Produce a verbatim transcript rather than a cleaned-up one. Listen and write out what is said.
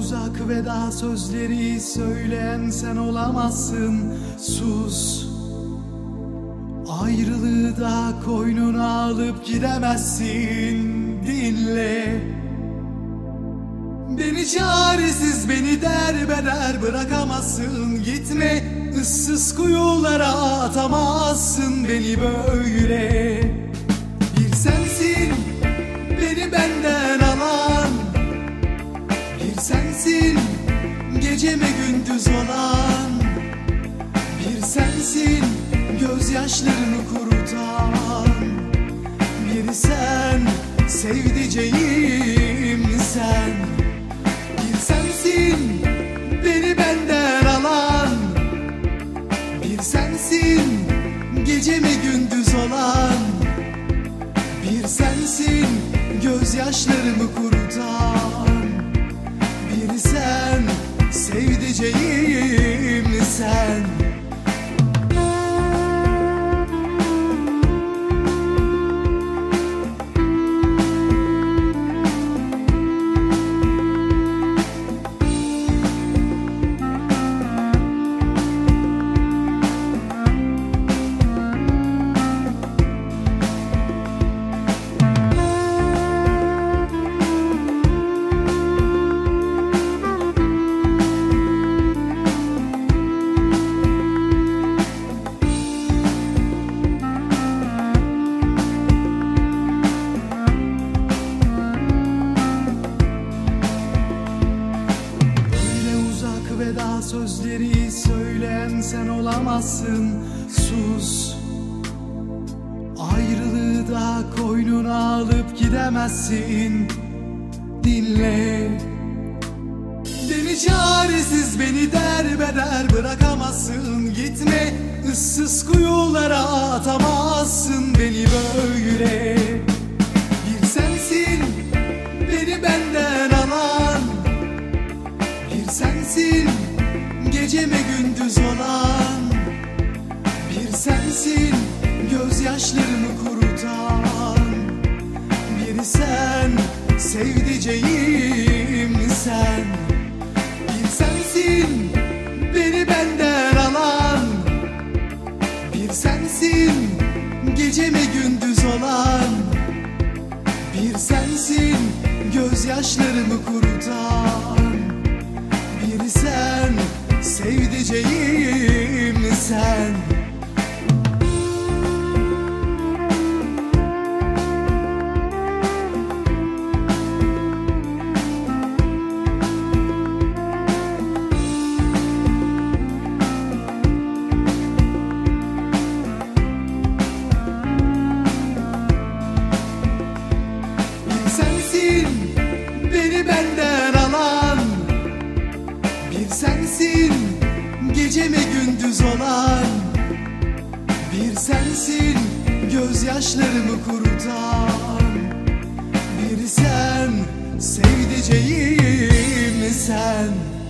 uzak veda sözleri söyleyen sen olamazsın. Sus. Ayrılığı da koynuna alıp gidemezsin. Dinle. Beni çaresiz, beni derbeder bırakamazsın. Gitme, ıssız kuyulara atamazsın beni böyle. Bir sensin beni benden alan, bir sensin geceme gündüz olan, bir sensin gözyaşlarını kurutan, bir sen sevdiceğim sen. Bir sensin beni benden alan, bir sensin gecemi gündüz olan, bir sensin gözyaşlarımı kurutan, bir sen sevdiceğim sen. Veda sözleri söyleyen sen olamazsın. Sus. Ayrılığı da koynuna alıp gidemezsin. Dinle. Beni çaresiz, beni derbeder bırakamazsın. Gitme, ıssız kuyulara atamazsın beni böyle. Bir sensin beni benden alan, bir sensin geceme gündüz olan, bir sensin gözyaşlarımı kurutan, bir sen sevdiceğim sen. Bir sensin beni benden alan, bir sensin geceme gündüz olan, bir sensin gözyaşlarımı kurutan, bir sen sevdiceğim sen. Bir sensin beni benden alan, bir sensin geceme gündüz olan, bir sensin gözyaşlarımı kurutan, bir sen sevdiceğim sen.